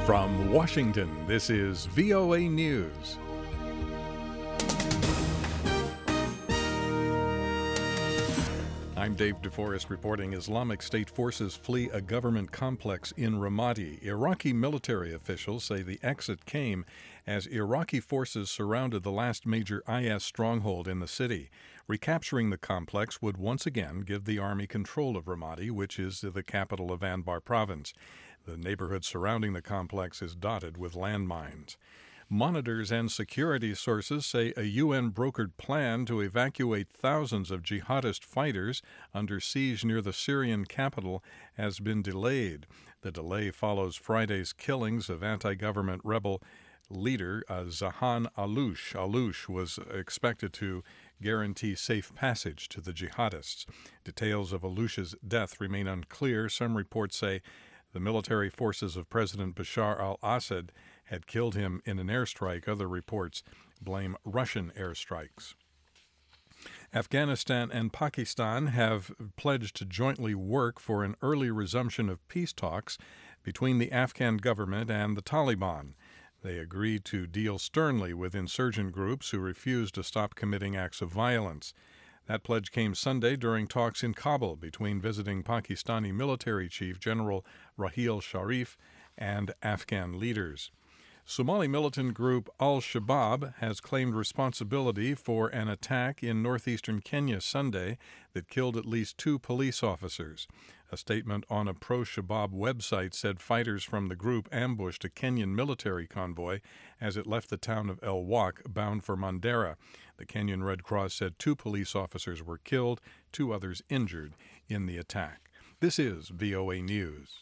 From Washington, this is VOA News. I'm Dave DeForest reporting Islamic State forces flee a government complex in Ramadi. Iraqi military officials say the exit came as Iraqi forces surrounded the last major IS stronghold in the city. Recapturing the complex would once again give the army control of Ramadi, which is the capital of Anbar province. The neighborhood surrounding the complex is dotted with landmines. Monitors and security sources say a UN-brokered plan to evacuate thousands of jihadist fighters under siege near the Syrian capital has been delayed. The delay follows Friday's killings of anti-government rebel leader Zahan Aloush. Aloush was expected to guarantee safe passage to the jihadists. Details of Aloush's death remain unclear. Some reports say the military forces of President Bashar al-Assad had killed him in an airstrike. Other reports blame Russian airstrikes. Afghanistan and Pakistan have pledged to jointly work for an early resumption of peace talks between the Afghan government and the Taliban. They agreed to deal sternly with insurgent groups who refuse to stop committing acts of violence. That pledge came Sunday during talks in Kabul between visiting Pakistani military chief General Raheel Sharif and Afghan leaders. Somali militant group Al-Shabaab has claimed responsibility for an attack in northeastern Kenya Sunday that killed at least 2 police officers. A statement on a pro-Shabaab website said fighters from the group ambushed a Kenyan military convoy as it left the town of El Wak bound for Mandera. The Kenyan Red Cross said 2 police officers were killed, 2 others injured in the attack. This is VOA News.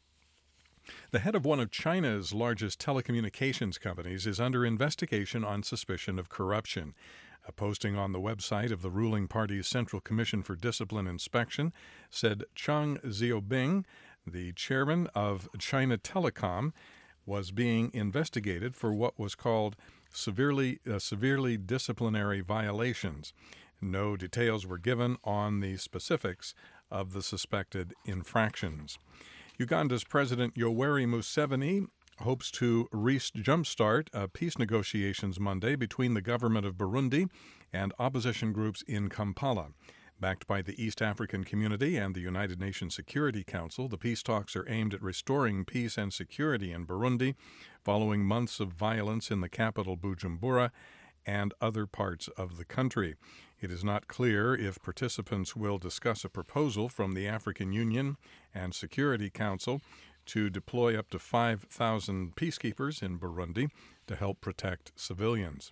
The head of one of China's largest telecommunications companies is under investigation on suspicion of corruption. A posting on the website of the ruling party's Central Commission for Discipline Inspection said Chang Xiaobing, the chairman of China Telecom, was being investigated for what was called severely disciplinary violations. No details were given on the specifics of the suspected infractions. Uganda's President Yoweri Museveni hopes to jumpstart peace negotiations Monday between the government of Burundi and opposition groups in Kampala. Backed by the East African Community and the United Nations Security Council, the peace talks are aimed at restoring peace and security in Burundi following months of violence in the capital Bujumbura and other parts of the country. It is not clear if participants will discuss a proposal from the African Union and Security Council to deploy up to 5,000 peacekeepers in Burundi to help protect civilians.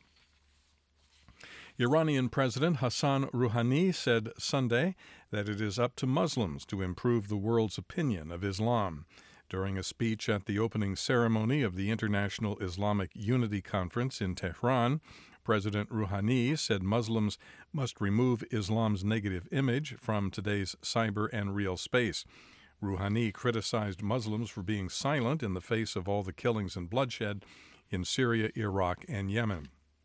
Iranian President Hassan Rouhani said Sunday that it is up to Muslims to improve the world's opinion of Islam. During a speech at the opening ceremony of the International Islamic Unity Conference in Tehran, President Rouhani said Muslims must remove Islam's negative image from today's cyber and real space. Rouhani criticized Muslims for being silent in the face of all the killings and bloodshed in Syria, Iraq, and Yemen.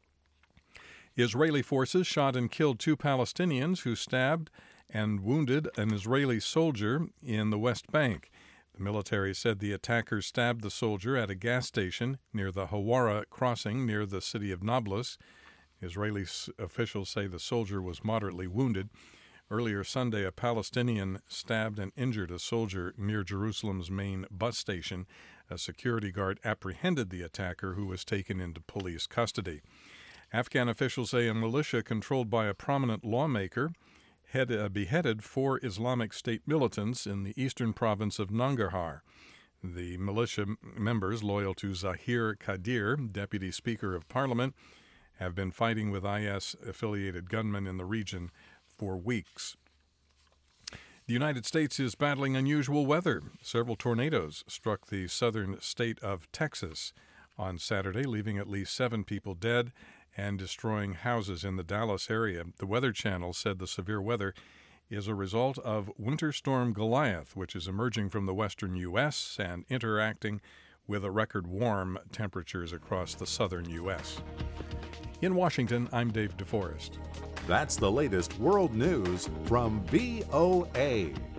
Israeli forces shot and killed 2 Palestinians who stabbed and wounded an Israeli soldier in the West Bank. The military said the attackers stabbed the soldier at a gas station near the Hawara crossing near the city of Nablus. Israeli officials say the soldier was moderately wounded. Earlier Sunday, a Palestinian stabbed and injured a soldier near Jerusalem's main bus station. A security guard apprehended the attacker, who was taken into police custody. Afghan officials say a militia controlled by a prominent lawmaker had beheaded 4 Islamic State militants in the eastern province of Nangarhar. The militia members, loyal to Zahir Qadir, Deputy Speaker of Parliament, have been fighting with IS-affiliated gunmen in the region for weeks. The United States is battling unusual weather. Several tornadoes struck the southern state of Texas on Saturday, leaving at least 7 people dead and destroying houses in the Dallas area. The Weather Channel said the severe weather is a result of Winter Storm Goliath, which is emerging from the western U.S. and interacting with a record warm temperatures across the southern U.S. In Washington, I'm Dave DeForest. That's the latest world news from VOA.